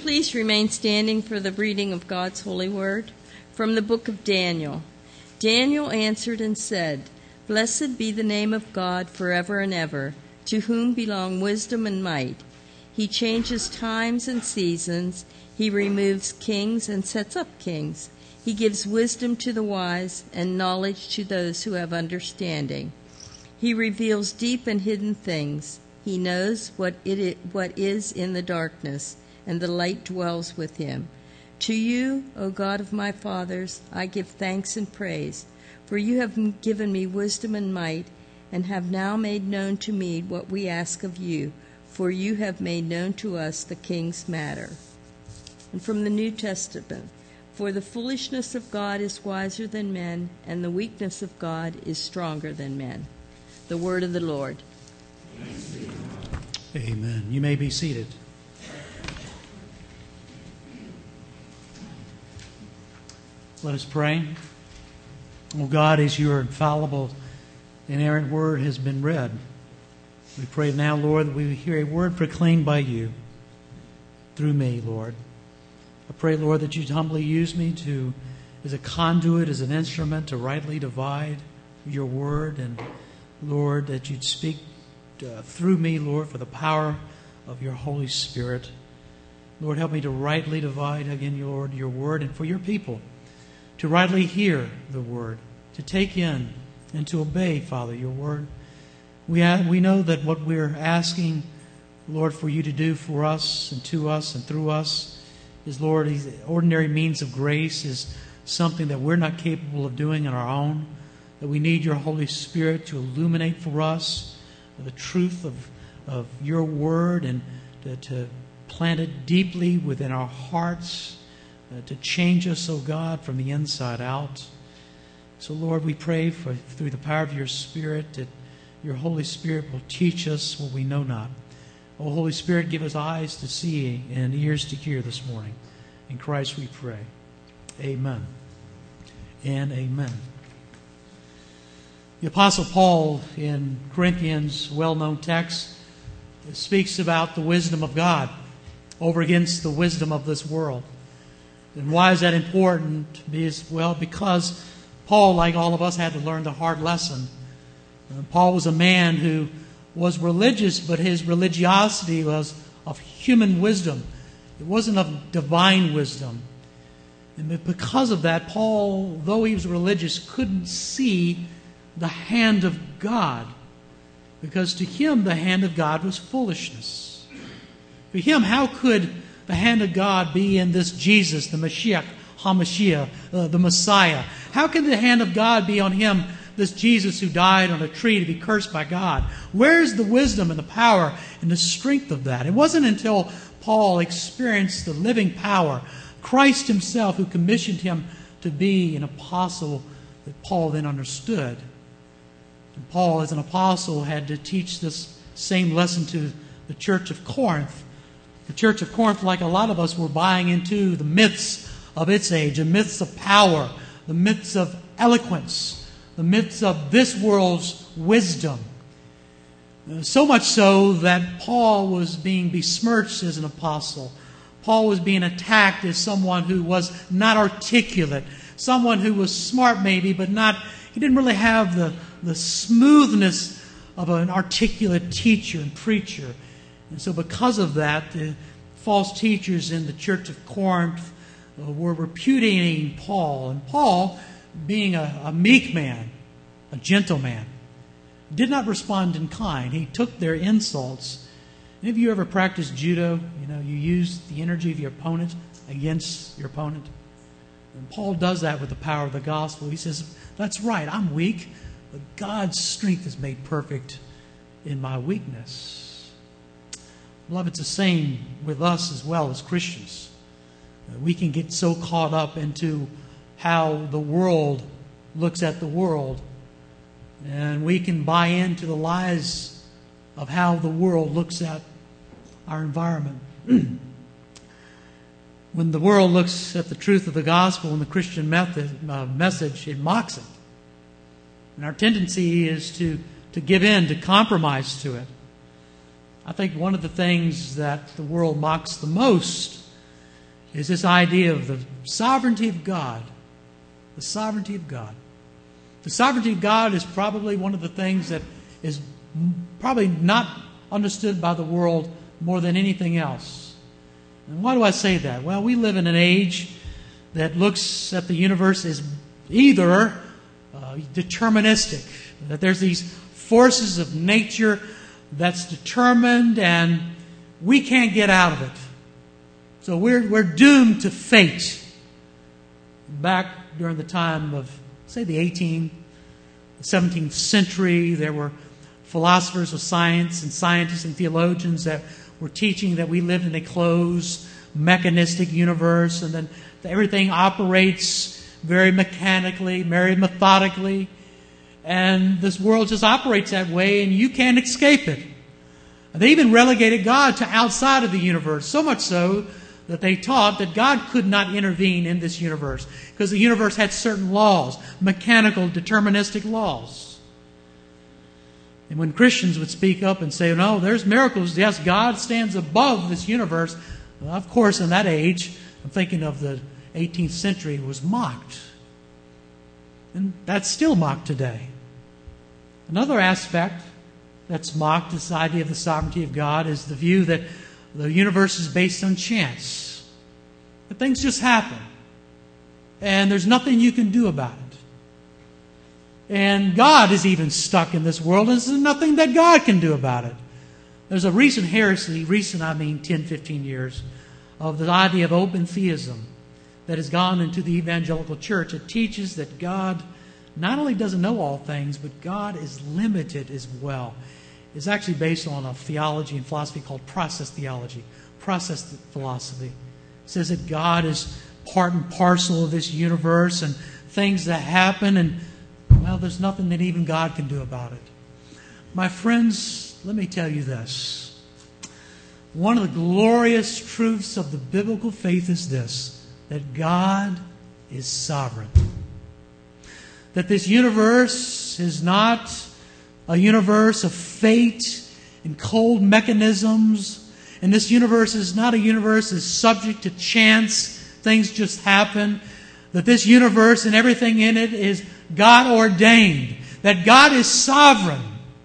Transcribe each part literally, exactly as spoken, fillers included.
please remain standing for the reading of God's holy word? From the book of Daniel. Daniel answered and said, "Blessed be the name of God forever and ever, to whom belong wisdom and might. He changes times and seasons. He removes kings and sets up kings. He gives wisdom to the wise and knowledge to those who have understanding. He reveals deep and hidden things. He knows what it is, what is in the darkness, and the light dwells with him. To you, O God of my fathers, I give thanks and praise, for you have given me wisdom and might, and have now made known to me what we ask of you, for you have made known to us the king's matter." And from the New Testament, "For the foolishness of God is wiser than men, and the weakness of God is stronger than men." The word of the Lord. Amen. You may be seated. Let us pray. Oh God, as your infallible, inerrant word has been read, we pray now, Lord, that we hear a word proclaimed by you through me, Lord. I pray, Lord, that you'd humbly use me to, as a conduit, as an instrument to rightly divide your word, and Lord, that you'd speak uh, through me, Lord, for the power of your Holy Spirit. Lord, help me to rightly divide, again, Lord, your word, and for your people to rightly hear the word, to take in and to obey, Father, your word. We ha- we know that what we're asking, Lord, for you to do for us and to us and through us is, Lord, these ordinary means of grace is something that we're not capable of doing on our own, that we need your Holy Spirit to illuminate for us the truth of, of your word, and to, to plant it deeply within our hearts, uh, to change us, oh God, from the inside out. So, Lord, we pray for through the power of your Spirit that your Holy Spirit will teach us what we know not. Oh, Holy Spirit, give us eyes to see and ears to hear this morning. In Christ we pray. Amen and amen. The Apostle Paul in Corinthians' well-known text speaks about the wisdom of God over against the wisdom of this world. And why is that important? Because, well, because Paul, like all of us, had to learn the hard lesson. Uh, Paul was a man who was religious, but his religiosity was of human wisdom. It wasn't of divine wisdom. And because of that, Paul, though he was religious, couldn't see the hand of God, because to him the hand of God was foolishness. For him, how could the hand of God be in this Jesus, the Mashiach, HaMashiach, uh, the Messiah? How can the hand of God be on him, this Jesus who died on a tree to be cursed by God? Where's the wisdom and the power and the strength of that? It wasn't until Paul experienced the living power, Christ himself, who commissioned him to be an apostle, that Paul then understood. And Paul, as an apostle, had to teach this same lesson to the church of Corinth. The church of Corinth, like a lot of us, were buying into the myths of its age, the myths of power, the myths of eloquence, the myths of this world's wisdom. So much so that Paul was being besmirched as an apostle. Paul was being attacked as someone who was not articulate, someone who was smart maybe, but not, he didn't really have the, the smoothness of an articulate teacher and preacher. And so because of that, the false teachers in the church of Corinth uh, were repudiating Paul. And Paul, being a, a meek man, a gentle man, did not respond in kind. He took their insults. Any of you ever practiced judo? You know, you use the energy of your opponent against your opponent. And Paul does that with the power of the gospel. He says, that's right, I'm weak, but God's strength is made perfect in my weakness. Beloved, it's the same with us as well as Christians. We can get so caught up into how the world looks at the world, and we can buy into the lies of how the world looks at our environment. When the world looks at the truth of the gospel and the Christian method, uh, message, it mocks it. And our tendency is to, to give in, to compromise to it. I think one of the things that the world mocks the most is this idea of the sovereignty of God. The sovereignty of God. The sovereignty of God is probably one of the things that is probably not understood by the world more than anything else. And why do I say that? Well, we live in an age that looks at the universe as either uh, deterministic, that there's these forces of nature that's determined and we can't get out of it. So we're we're doomed to fate. Back during the time of, say, the eighteenth, seventeenth century, there were philosophers of science and scientists and theologians that were teaching that we lived in a closed, mechanistic universe, and then everything operates very mechanically, very methodically, and this world just operates that way, and you can't escape it. They even relegated God to outside of the universe, so much so that they taught that God could not intervene in this universe because the universe had certain laws, mechanical, deterministic laws. And when Christians would speak up and say, no, there's miracles, yes, God stands above this universe, well, of course, in that age, I'm thinking of the eighteenth century, was mocked. And that's still mocked today. Another aspect that's mocked, this idea of the sovereignty of God, is the view that the universe is based on chance. That things just happen. And there's nothing you can do about it. And God is even stuck in this world, and there's nothing that God can do about it. There's a recent heresy, recent I mean ten, fifteen years, of the idea of open theism that has gone into the evangelical church. It teaches that God not only doesn't know all things, but God is limited as well. It's actually based on a theology and philosophy called process theology, process philosophy. It says that God is part and parcel of this universe and things that happen, and, well, there's nothing that even God can do about it. My friends, let me tell you this. One of the glorious truths of the biblical faith is this, that God is sovereign. That this universe is not a universe of fate and cold mechanisms. And this universe is not a universe that's subject to chance. Things just happen. That this universe and everything in it is God ordained. That God is sovereign.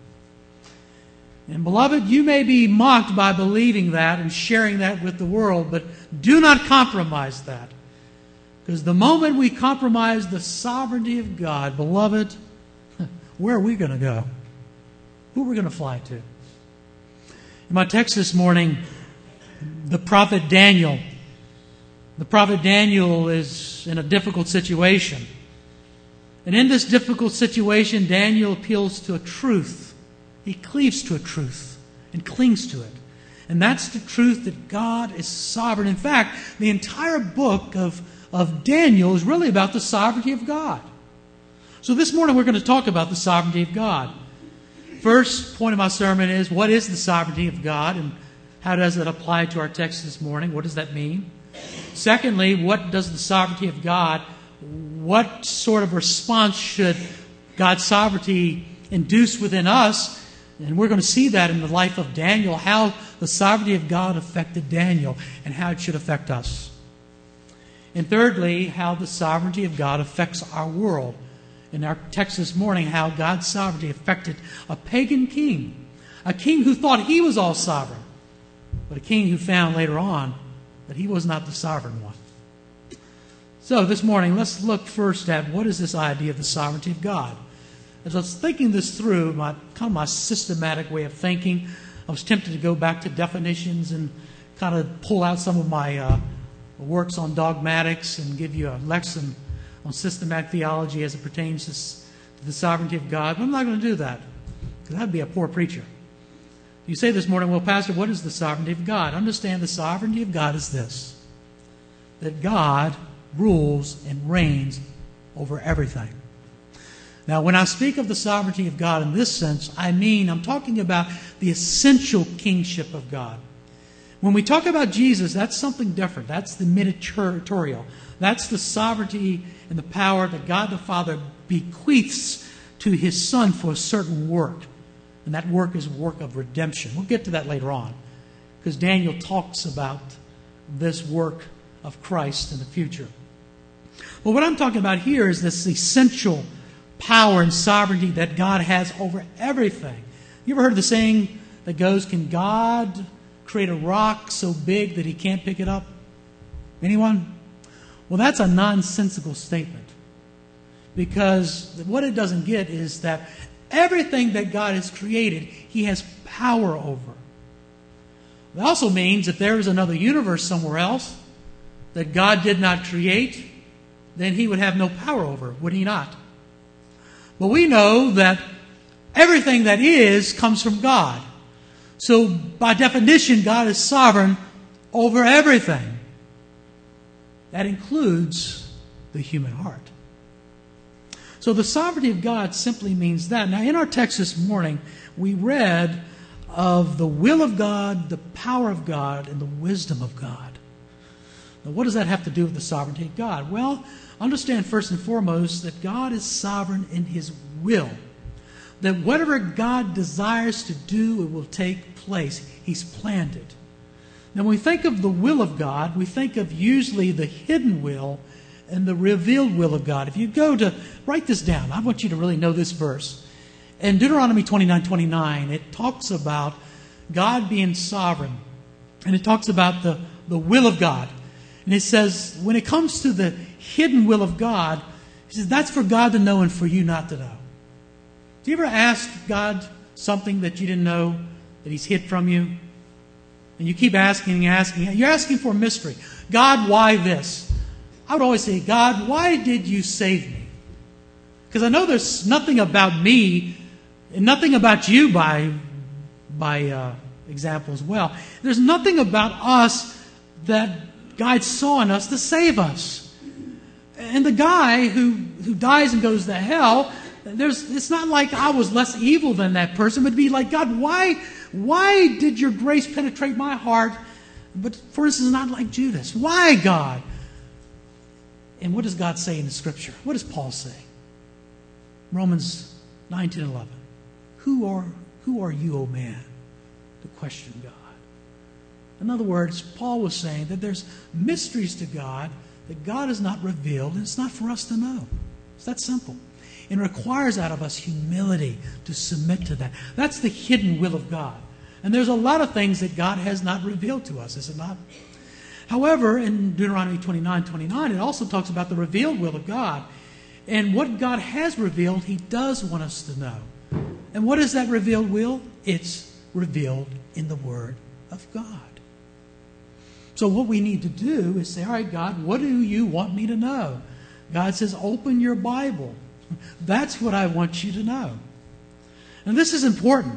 And beloved, you may be mocked by believing that and sharing that with the world, but do not compromise that. Because the moment we compromise the sovereignty of God, beloved, where are we going to go? Who are we going to fly to? In my text this morning, the prophet Daniel. The prophet Daniel is in a difficult situation. And in this difficult situation, Daniel appeals to a truth. He cleaves to a truth and clings to it. And that's the truth that God is sovereign. In fact, the entire book of, of Daniel is really about the sovereignty of God. So this morning we're going to talk about the sovereignty of God. First point of my sermon is, what is the sovereignty of God and how does it apply to our text this morning? What does that mean? Secondly, what does the sovereignty of God, what sort of response should God's sovereignty induce within us? And we're going to see that in the life of Daniel, how the sovereignty of God affected Daniel and how it should affect us. And thirdly, how the sovereignty of God affects our world. In our text this morning, how God's sovereignty affected a pagan king. A king who thought he was all sovereign. But a king who found later on that he was not the sovereign one. So this morning, let's look first at what is this idea of the sovereignty of God. As I was thinking this through, my kind of my systematic way of thinking, I was tempted to go back to definitions and kind of pull out some of my uh, works on dogmatics and give you a lesson on systematic theology as it pertains to the sovereignty of God. But I'm not going to do that, because that would be a poor preacher. You say this morning, well, Pastor, what is the sovereignty of God? Understand the sovereignty of God is this, that God rules and reigns over everything. Now, when I speak of the sovereignty of God in this sense, I mean, I'm talking about the essential kingship of God. When we talk about Jesus, that's something different. That's the mediatorial. That's the sovereignty and the power that God the Father bequeaths to His Son for a certain work. And that work is a work of redemption. We'll get to that later on, because Daniel talks about this work of Christ in the future. But what I'm talking about here is this essential power and sovereignty that God has over everything. You ever heard the saying that goes, can God create a rock so big that he can't pick it up? Anyone? Well, that's a nonsensical statement. Because what it doesn't get is that everything that God has created, he has power over. It also means if there is another universe somewhere else that God did not create, then he would have no power over, would he not? But we know that everything that is comes from God. So by definition, God is sovereign over everything. That includes the human heart. So the sovereignty of God simply means that. Now in our text this morning, we read of the will of God, the power of God, and the wisdom of God. Now what does that have to do with the sovereignty of God? Well, understand first and foremost that God is sovereign in his will. That whatever God desires to do, it will take place. He's planned it. Now when we think of the will of God, we think of usually the hidden will and the revealed will of God. If you go to, write this down. I want you to really know this verse. In Deuteronomy twenty-nine twenty-nine, it talks about God being sovereign. And it talks about the, the will of God. And it says, when it comes to the hidden will of God, it says, that's for God to know and for you not to know. Do you ever ask God something that you didn't know that he's hid from you? And you keep asking and asking. You're asking for a mystery. God, why this? I would always say, God, why did you save me? Because I know there's nothing about me and nothing about you by, by uh, example as well. There's nothing about us that God saw in us to save us. And the guy who, who dies and goes to hell, there's, it's not like I was less evil than that person. It would be like, God, why, why did your grace penetrate my heart? But for instance, not like Judas. Why, God? And what does God say in the Scripture? What does Paul say? Romans nine, ten, eleven. Who are, who are you, O man, to question God? In other words, Paul was saying that there's mysteries to God that God has not revealed, and it's not for us to know. It's that simple. It requires out of us humility to submit to that. That's the hidden will of God. And there's a lot of things that God has not revealed to us, is it not? However, in Deuteronomy twenty-nine twenty-nine, it also talks about the revealed will of God. And what God has revealed, he does want us to know. And what is that revealed will? It's revealed in the Word of God. So what we need to do is say, all right, God, what do you want me to know? God says, open your Bible. That's what I want you to know. And this is important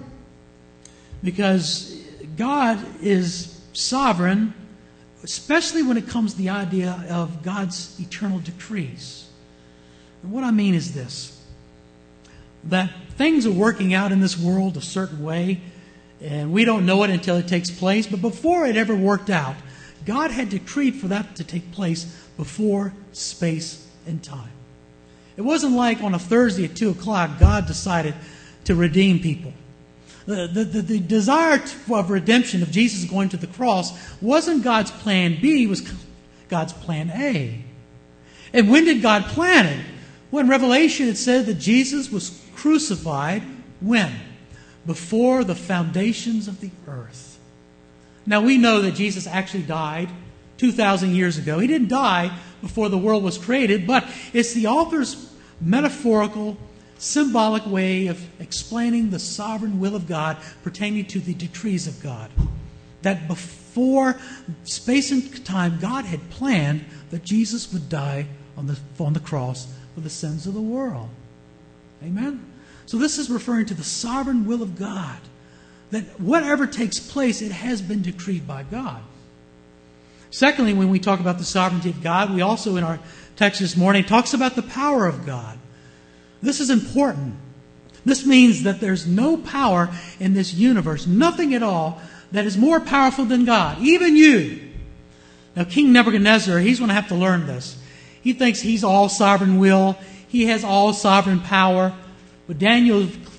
because God is sovereign, especially when it comes to the idea of God's eternal decrees. And what I mean is this, that things are working out in this world a certain way, and we don't know it until it takes place. But before it ever worked out, God had decreed for that to take place before space and time. It wasn't like on a Thursday at two o'clock, God decided to redeem people. The, the, the, the desire of redemption of Jesus going to the cross wasn't God's plan B, it was God's plan A. And when did God plan it? Well, in Revelation it said that Jesus was crucified when? Before the foundations of the earth. Now we know that Jesus actually died two thousand years ago. He didn't die before the world was created, but it's the author's metaphorical, symbolic way of explaining the sovereign will of God pertaining to the decrees of God. That before space and time, God had planned that Jesus would die on the, on the cross for the sins of the world. Amen? So this is referring to the sovereign will of God. That whatever takes place, it has been decreed by God. Secondly, when we talk about the sovereignty of God, we also in our text this morning talks about the power of God. This is important. This means that there's no power in this universe, nothing at all, that is more powerful than God, even you. Now, King Nebuchadnezzar, he's going to have to learn this. He thinks he's all sovereign will. He has all sovereign power. But Daniel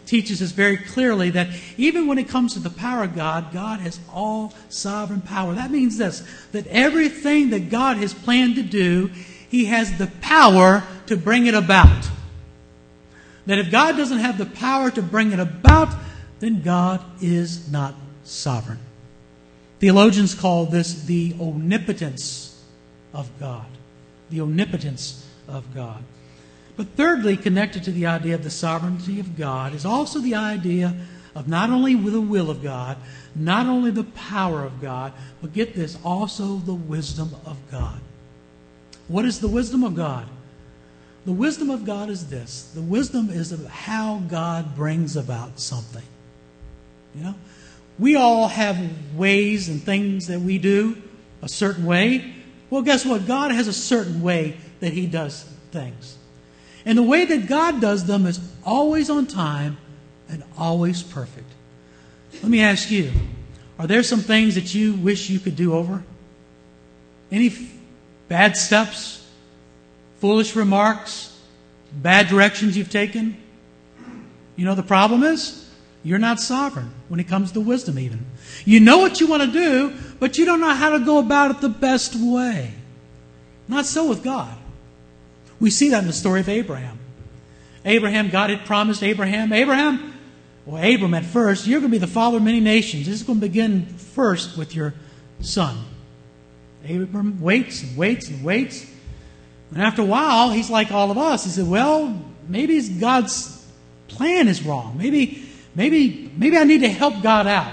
teaches us very clearly that even when it comes to the power of God, God has all sovereign power. That means this, that everything that God has planned to do, He has the power to bring it about. That if God doesn't have the power to bring it about, then God is not sovereign. Theologians call this the omnipotence of God. The omnipotence of God. But thirdly, connected to the idea of the sovereignty of God is also the idea of not only the will of God, not only the power of God, but get this, also the wisdom of God. What is the wisdom of God? The wisdom of God is this. The wisdom is of how God brings about something. You know, we all have ways and things that we do a certain way. Well, guess what? God has a certain way that He does things. And the way that God does them is always on time and always perfect. Let me ask you, are there some things that you wish you could do over? Any f- bad steps? Foolish remarks? Bad directions you've taken? You know, the problem is, you're not sovereign when it comes to wisdom even. You know what you want to do, but you don't know how to go about it the best way. Not so with God. We see that in the story of Abraham. Abraham, God had promised Abraham, Abraham, well, Abram at first, you're going to be the father of many nations. This is going to begin first with your son. Abram waits and waits and waits. And after a while, he's like all of us. He said, well, maybe God's plan is wrong. Maybe, maybe, maybe I need to help God out.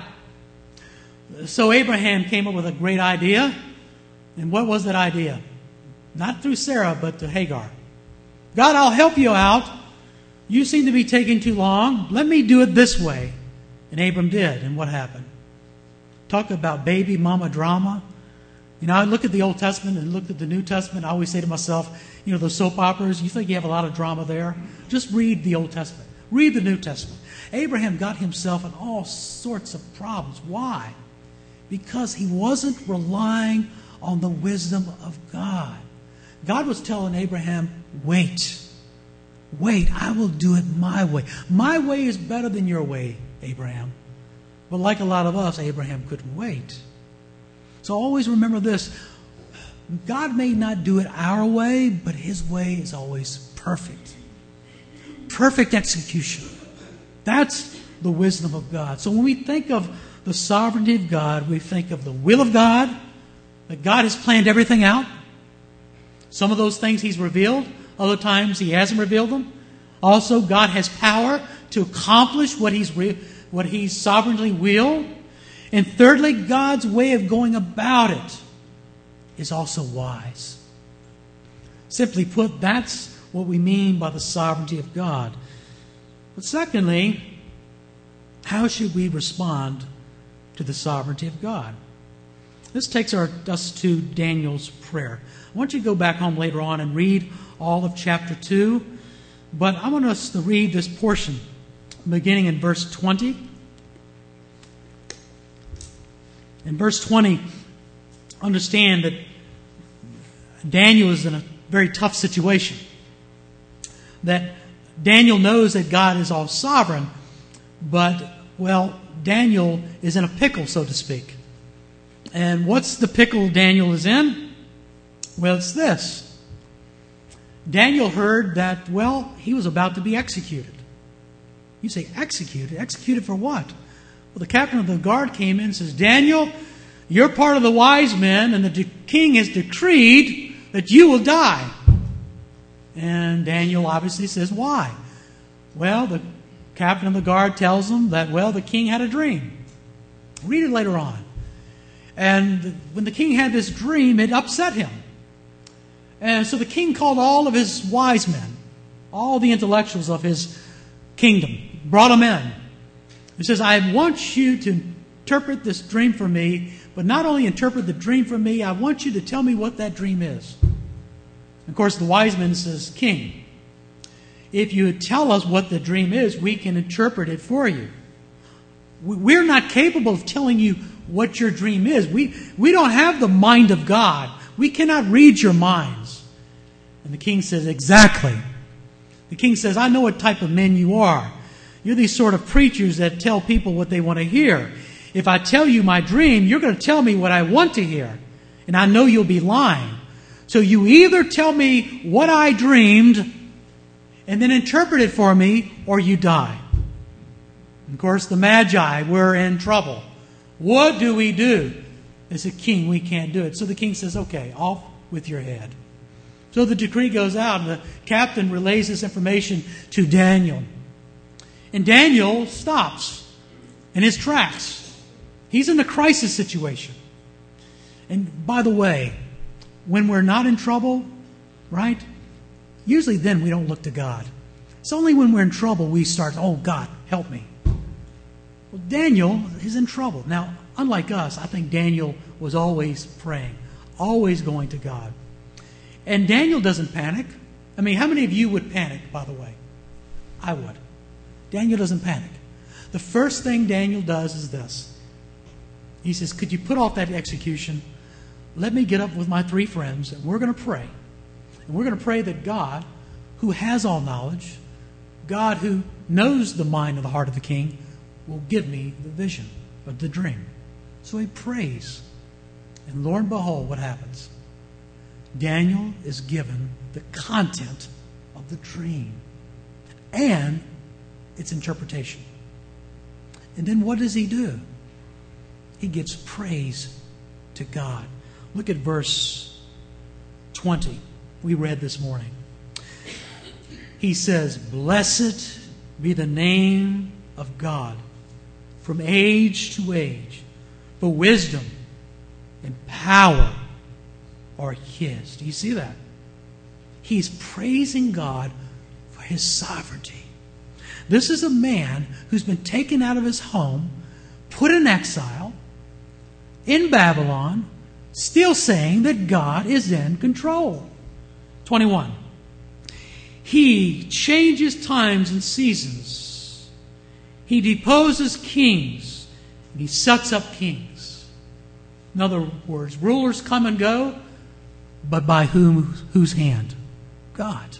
So Abraham came up with a great idea. And what was that idea? Not through Sarah, but to Hagar. God, I'll help you out. You seem to be taking too long. Let me do it this way. And Abram did. And what happened? Talk about baby mama drama. You know, I look at the Old Testament and look at the New Testament. I always say to myself, you know, those soap operas, you think you have a lot of drama there? Just read the Old Testament. Read the New Testament. Abraham got himself in all sorts of problems. Why? Because he wasn't relying on the wisdom of God. God was telling Abraham, wait. Wait, I will do it my way. My way is better than your way, Abraham. But like a lot of us, Abraham couldn't wait. So always remember this. God may not do it our way, but His way is always perfect. Perfect execution. That's the wisdom of God. So when we think of the sovereignty of God, we think of the will of God, that God has planned everything out. Some of those things He's revealed. Other times He hasn't revealed them. Also, God has power to accomplish what He's re- what He's sovereignly willed. And thirdly, God's way of going about it is also wise. Simply put, that's what we mean by the sovereignty of God. But secondly, how should we respond to the sovereignty of God? This takes our, us to Daniel's prayer. I want you to go back home later on and read all of chapter two. But I want us to read this portion beginning in verse twenty. In verse twenty, understand that Daniel is in a very tough situation. That Daniel knows that God is all sovereign, but, well, Daniel is in a pickle, so to speak. And what's the pickle Daniel is in? Well, it's this. Daniel heard that, well, he was about to be executed. You say, executed? Executed for what? Well, the captain of the guard came in and says, Daniel, you're part of the wise men, and the de- king has decreed that you will die. And Daniel obviously says, why? Well, the captain of the guard tells him that, well, the king had a dream. Read it later on. And when the king had this dream, it upset him. And so the king called all of his wise men, all the intellectuals of his kingdom, brought them in. He says, I want you to interpret this dream for me, but not only interpret the dream for me, I want you to tell me what that dream is. Of course, the wise man says, King, if you tell us what the dream is, we can interpret it for you. We're not capable of telling you what your dream is. We, we don't have the mind of God. We cannot read your minds. And the king says, exactly. The king says, I know what type of men you are. You're these sort of preachers that tell people what they want to hear. If I tell you my dream, you're going to tell me what I want to hear. And I know you'll be lying. So you either tell me what I dreamed and then interpret it for me, or you die. And of course, the Magi were in trouble. What do we do? As a king, we can't do it. So the king says, okay, off with your head. So the decree goes out, and the captain relays this information to Daniel. And Daniel stops in his tracks. He's in a crisis situation. And by the way, when we're not in trouble, right? Usually then we don't look to God. It's only when we're in trouble we start, oh, God, help me. Well, Daniel is in trouble. Now, unlike us, I think Daniel was always praying, always going to God. And Daniel doesn't panic. I mean, how many of you would panic, by the way? I would. Daniel doesn't panic. The first thing Daniel does is this. He says, could you put off that execution? Let me get up with my three friends, and we're going to pray. And we're going to pray that God, who has all knowledge, God who knows the mind and the heart of the king, will give me the vision of the dream. So he prays. And lo and behold, what happens? Daniel is given the content of the dream and its interpretation. And then what does he do? He gives praise to God. Look at verse twenty we read this morning. He says, blessed be the name of God from age to age, for wisdom and power are His. Do you see that? He's praising God for His sovereignty. This is a man who's been taken out of his home, put in exile, in Babylon, still saying that God is in control. twenty-one. He changes times and seasons. He deposes kings, and He sets up kings. In other words, rulers come and go, but by whom, whose hand? God.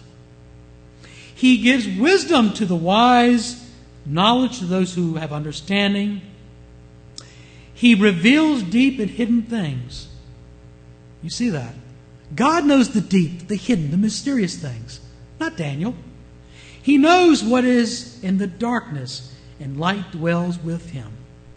He gives wisdom to the wise, knowledge to those who have understanding. He reveals deep and hidden things. You see that? God knows the deep, the hidden, the mysterious things. Not Daniel. He knows what is in the darkness, and light dwells with Him.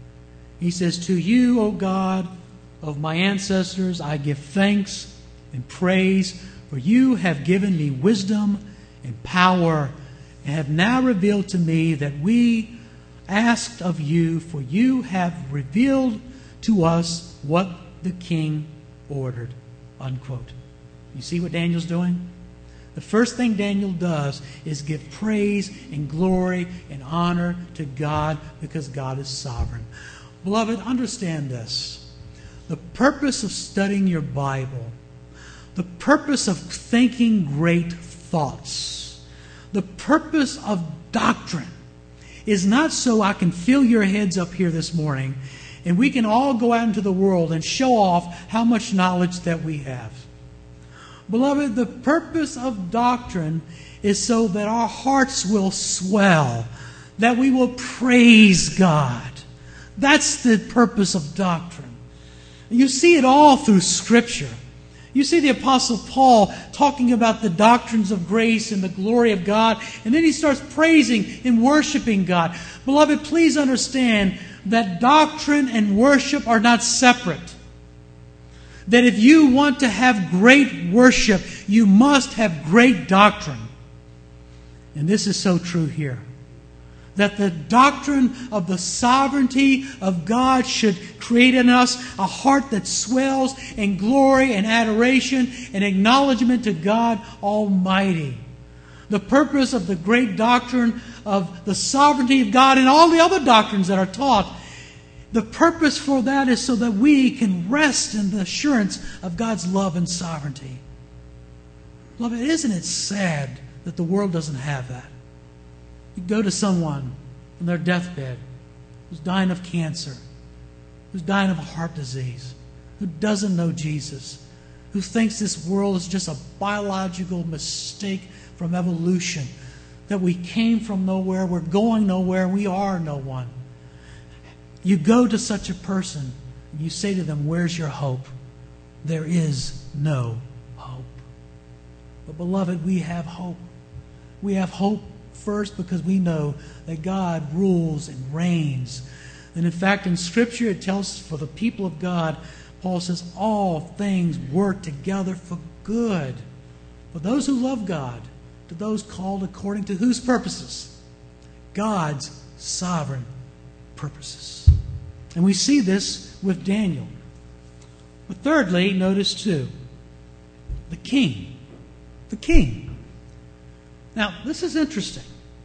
He says, to you, O God of my ancestors, I give thanks and praise, for you have given me wisdom and power, and have now revealed to me that we asked of you, for you have revealed to us what the king ordered. Unquote. You see what Daniel's doing? The first thing Daniel does is give praise and glory and honor to God because God is sovereign. Beloved, understand this. The purpose of studying your Bible, the purpose of thinking great thoughts, the purpose of doctrine is not so I can fill your heads up here this morning and we can all go out into the world and show off how much knowledge that we have. Beloved, the purpose of doctrine is so that our hearts will swell, that we will praise God. That's the purpose of doctrine. You see it all through Scripture. You see the Apostle Paul talking about the doctrines of grace and the glory of God, and then he starts praising and worshiping God. Beloved, please understand that doctrine and worship are not separate. That if you want to have great worship, you must have great doctrine. And this is so true here. That the doctrine of the sovereignty of God should create in us a heart that swells in glory and adoration and acknowledgement to God Almighty. The purpose of the great doctrine of the sovereignty of God and all the other doctrines that are taught, the purpose for that is so that we can rest in the assurance of God's love and sovereignty. Beloved, isn't it sad that the world doesn't have that? You go to someone on their deathbed who's dying of cancer, who's dying of heart disease, who doesn't know Jesus, who thinks this world is just a biological mistake from evolution, that we came from nowhere, we're going nowhere, we are no one. You go to such a person and you say to them, where's your hope? There is no hope. But beloved, we have hope. We have hope first because we know that God rules and reigns. And in fact, in Scripture it tells us for the people of God, Paul says, all things work together for good. For those who love God, to those called according to whose purposes? God's sovereign purposes. And we see this with Daniel. But thirdly, notice too, the king. The king. Now, this is interesting.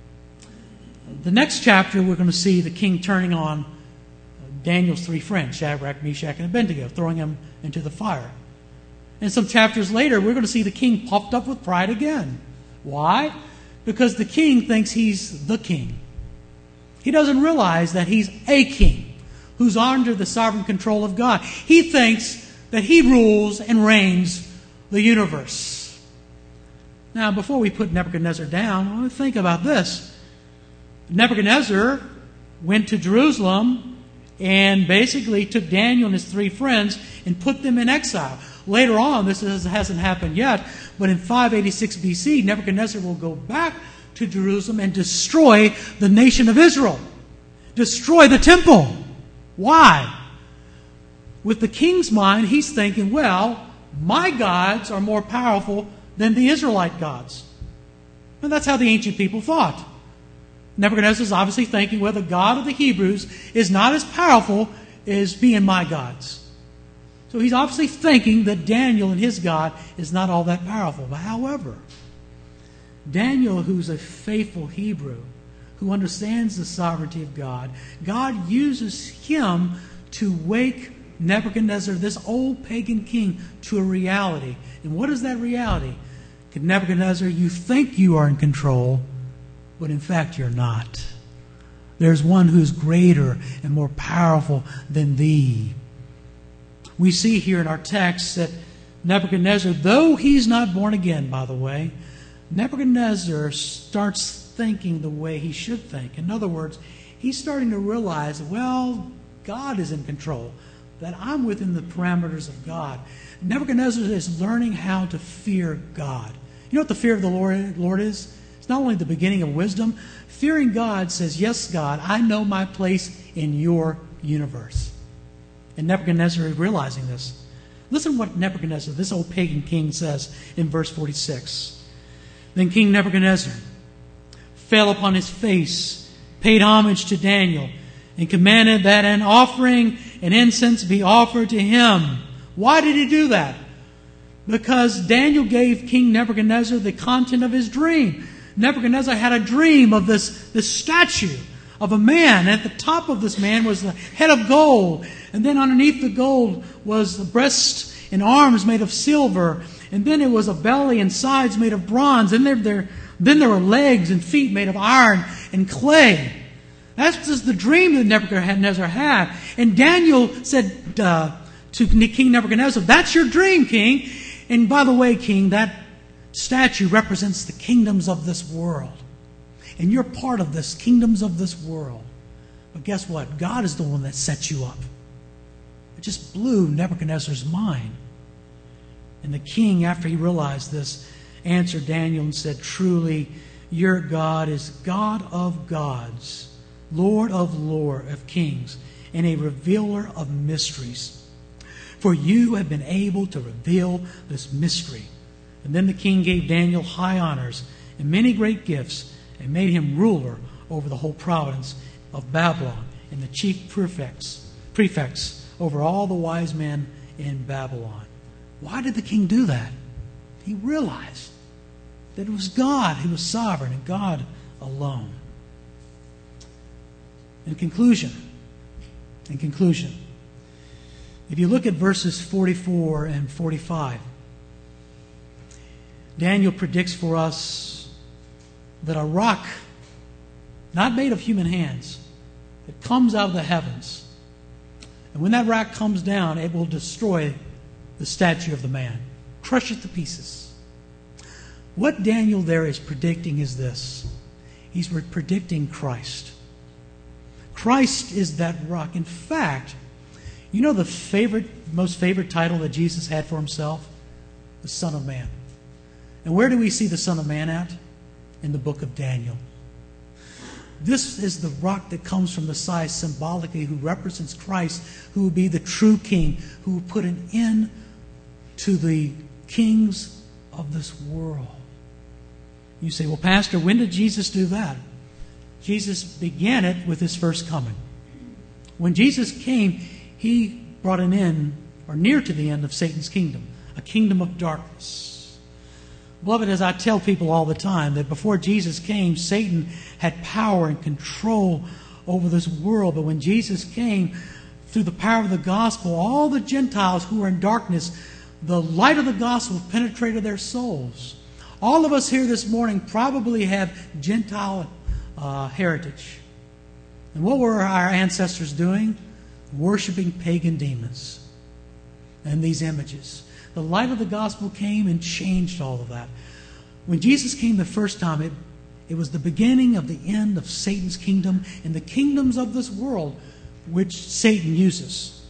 The next chapter, we're going to see the king turning on Daniel's three friends, Shadrach, Meshach, and Abednego, throwing them into the fire. And some chapters later, we're going to see the king puffed up with pride again. Why? Because the king thinks he's the king. He doesn't realize that he's a king who's under the sovereign control of God. He thinks that he rules and reigns the universe. Now, before we put Nebuchadnezzar down, I want to think about this. Nebuchadnezzar went to Jerusalem and basically took Daniel and his three friends and put them in exile. Later on, this is, hasn't happened yet, but in five eighty-six B C, Nebuchadnezzar will go back to Jerusalem and destroy the nation of Israel. Destroy the temple. Why? With the king's mind, he's thinking, well, my gods are more powerful than the Israelite gods. And that's how the ancient people thought. Nebuchadnezzar is obviously thinking, well, the God of the Hebrews is not as powerful as being my gods. So he's obviously thinking that Daniel and his God is not all that powerful. But however, Daniel, who's a faithful Hebrew, who understands the sovereignty of God, God uses him to wake Nebuchadnezzar, this old pagan king, to a reality. And what is that reality? Nebuchadnezzar, you think you are in control, but in fact you're not. There's one who's greater and more powerful than thee. We see here in our text that Nebuchadnezzar, though he's not born again, by the way, Nebuchadnezzar starts thinking the way he should think. In other words, he's starting to realize, well, God is in control, that I'm within the parameters of God. Nebuchadnezzar is learning how to fear God. You know what the fear of the Lord, Lord is? It's not only the beginning of wisdom. Fearing God says, yes, God, I know my place in your universe. And Nebuchadnezzar is realizing this. Listen what Nebuchadnezzar, this old pagan king, says in verse forty-six. Then King Nebuchadnezzar fell upon his face, paid homage to Daniel, and commanded that an offering and incense be offered to him. Why did he do that? Because Daniel gave King Nebuchadnezzar the content of his dream. Nebuchadnezzar had a dream of this, this statue of a man. At the top of this man was the head of gold. And then underneath the gold was the breast and arms made of silver. And then it was a belly and sides made of bronze. And there, there, then there were legs and feet made of iron and clay. That's just the dream that Nebuchadnezzar had. And Daniel said uh, to King Nebuchadnezzar, that's your dream, King. And by the way, King, that statue represents the kingdoms of this world. And you're part of this kingdoms of this world. But guess what? God is the one that sets you up. It just blew Nebuchadnezzar's mind. And the king, after he realized this, answered Daniel and said, truly, your God is God of gods, Lord of lords, of kings, and a revealer of mysteries. For you have been able to reveal this mystery. And then the king gave Daniel high honors and many great gifts, and made him ruler over the whole province of Babylon, and the chief prefects, prefects over all the wise men in Babylon. Why did the king do that? He realized that it was God who was sovereign and God alone. In conclusion, in conclusion, if you look at verses forty-four and forty-five, Daniel predicts for us that a rock, not made of human hands, that comes out of the heavens, and when that rock comes down, it will destroy the statue of the man, crush it to pieces. What Daniel there is predicting is this: He's predicting Christ. Christ is that rock. In fact, you know the favorite, most favorite title that Jesus had for himself? The Son of Man. And where do we see the Son of Man at? In the book of Daniel. This is the rock that comes from the side symbolically, who represents Christ, who will be the true king, who will put an end to the kings of this world. You say, well, Pastor, when did Jesus do that? Jesus began it with his first coming. When Jesus came, he brought an end, or near to the end, of Satan's kingdom, a kingdom of darkness. Beloved, as I tell people all the time, that before Jesus came, Satan had power and control over this world. But when Jesus came, through the power of the gospel, all the Gentiles who were in darkness, the light of the gospel penetrated their souls. All of us here this morning probably have Gentile uh, heritage. And what were our ancestors doing? Worshipping pagan demons and these images. The light of the gospel came and changed all of that. When Jesus came the first time, it, it was the beginning of the end of Satan's kingdom and the kingdoms of this world, which Satan uses.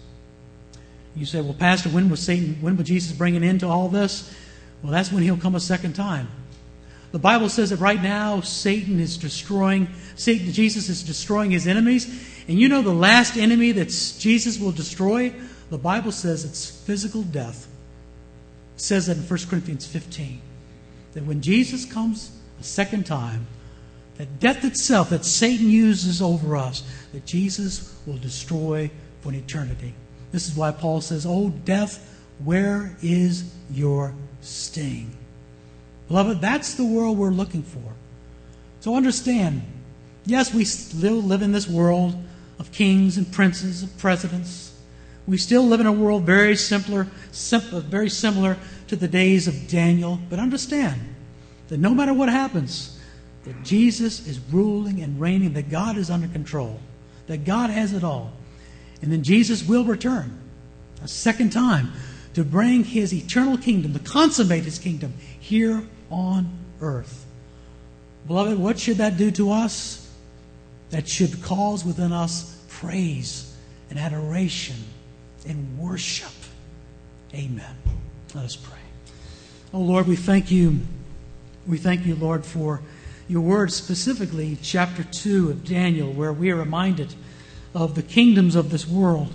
You say, well, Pastor, when was Satan, when will Jesus bring an end to all this? Well, that's when he'll come a second time. The Bible says that right now Satan is destroying, Satan, Jesus is destroying his enemies. And you know the last enemy that Jesus will destroy? The Bible says it's physical death. It says that in First Corinthians fifteen. That when Jesus comes a second time, that death itself that Satan uses over us, that Jesus will destroy for an eternity. This is why Paul says, "O death, where is your sting?" Beloved, that's the world we're looking for. So understand, yes, we still live in this world of kings and princes, of presidents. We still live in a world very simpler, simple, very similar to the days of Daniel. But understand that no matter what happens, that Jesus is ruling and reigning, that God is under control, that God has it all. And then Jesus will return a second time to bring his eternal kingdom, to consummate his kingdom here on earth. Beloved, what should that do to us? That should cause within us praise and adoration and worship. Amen. Let us pray. Oh Lord, we thank you. We thank you, Lord, for your word, specifically chapter two of Daniel, where we are reminded of the kingdoms of this world.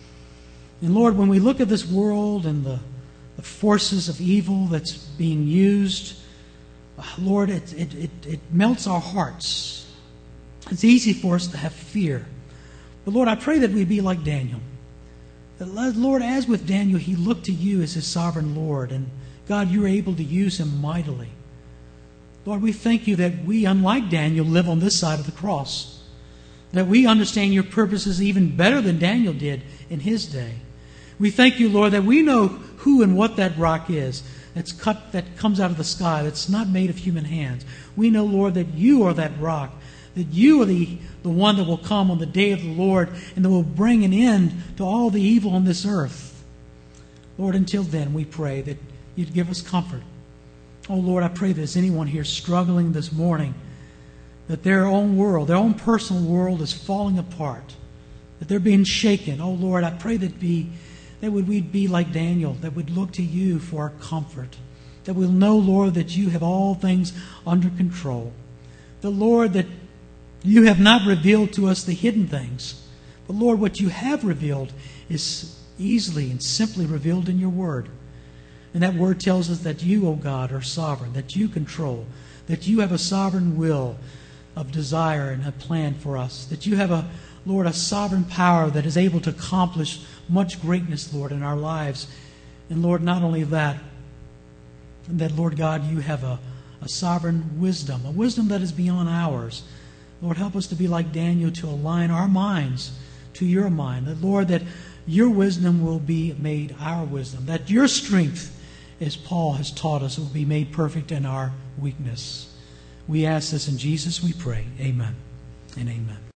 And Lord, when we look at this world and the, the forces of evil that's being used, Lord, it, it, it, it melts our hearts. It's easy for us to have fear. But Lord, I pray that we be like Daniel. That, Lord, as with Daniel, he looked to you as his sovereign Lord. And God, you were able to use him mightily. Lord, we thank you that we, unlike Daniel, live on this side of the cross. That we understand your purposes even better than Daniel did in his day. We thank you, Lord, that we know who and what that rock is that's cut, that comes out of the sky, that's not made of human hands. We know, Lord, that you are that rock, that you are the, the one that will come on the day of the Lord and that will bring an end to all the evil on this earth. Lord, until then, we pray that you'd give us comfort. Oh, Lord, I pray that there's anyone here struggling this morning, that their own world, their own personal world is falling apart, that they're being shaken. Oh, Lord, I pray that be that would we be like Daniel, that would look to you for our comfort, that we'll know, Lord, that you have all things under control. The Lord, that you have not revealed to us the hidden things, but Lord, what you have revealed is easily and simply revealed in your word. And that word tells us that you, O God, are sovereign, that you control, that you have a sovereign will of desire and a plan for us, that you have a Lord, a sovereign power that is able to accomplish much greatness, Lord, in our lives. And Lord, not only that, that, Lord God, you have a, a sovereign wisdom, a wisdom that is beyond ours. Lord, help us to be like Daniel, to align our minds to your mind. That, Lord, that your wisdom will be made our wisdom. That your strength, as Paul has taught us, will be made perfect in our weakness. We ask this in Jesus, we pray. Amen and amen.